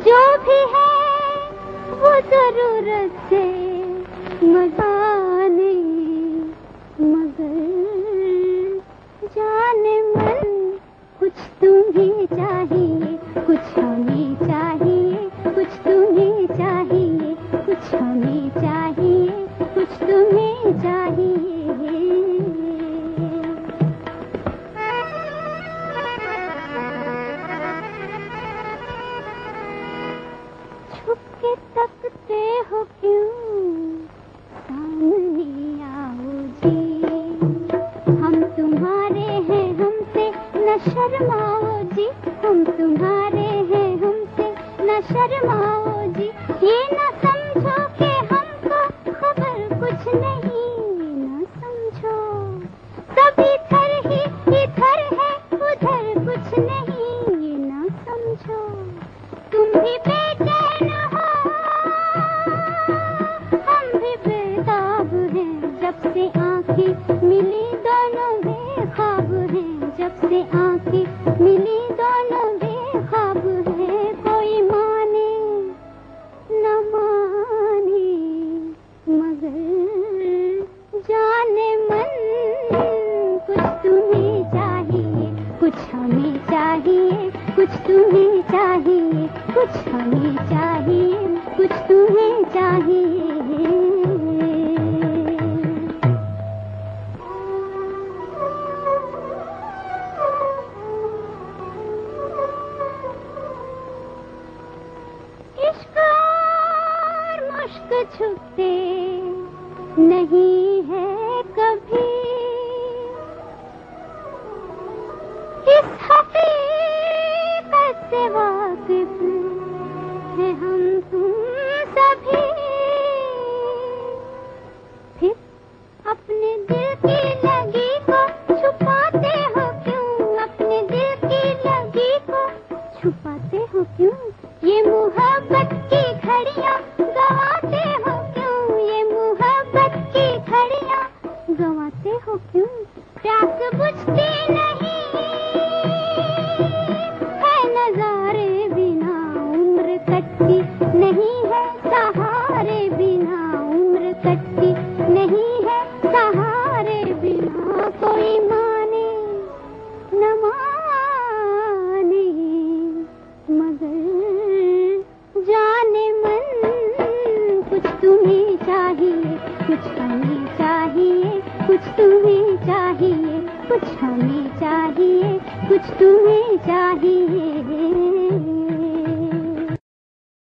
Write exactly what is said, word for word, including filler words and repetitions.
जो भी है वो जरूरत से मजाने, मगर जाने मन कुछ तुम्हें चाहिए, कुछ हमें चाहिए, कुछ तुम्हें चाहिए, कुछ हमें चाहिए, कुछ तुम्हें चाहिए। छुप के तकते हो क्यों, सामने आओ जी, हम तुम्हारे हैं हमसे न शर्माओ जी, हम तुम्हारे हैं हमसे न शर्माओ जी। ये न समझो कि हमको खबर कुछ नहीं, न समझो सब इधर ही इधर है, उधर कुछ नहीं, ये न समझो। तुम भी बेचैन हो, हम भी बेताब हैं, जब से आंखें मिली दोनों बेख्वाब हैं, जब से आंखें मिली दोनों बेख्वाब हैं। कोई माने न माने, मगर जाने मन कुछ तुम्हें चाहिए, कुछ हमें चाहिए, कुछ तुम्हें चाहिए, कुछ हमें चाहिए, कुछ तुम्हें चाहिए। इश्क और मुश्क छुपते नहीं है कभी, इस हकीकत से वाकिफ है हम तुम सभी। फिर अपने दिल की लगी को छुपाते हो क्यों, अपने दिल की लगी को छुपाते हो क्यों, ये मोहब्बत की घड़ियां गवाते हो क्यों, ये मोहब्बत की घड़ियां गवाते हो क्यों। प्यास बुझती नहीं है नजारे बिना, उम्र कटती नहीं है सहारे बिना, उम्र कटती नहीं है सहारे बिना। कोई माने न माने, मगर जाने मन कुछ तुम्हें चाहिए, कुछ हमें चाहिए, कुछ तुम्हें चाहिए, कुछ हमें चाहिए, कुछ तुम्हें चाहिए।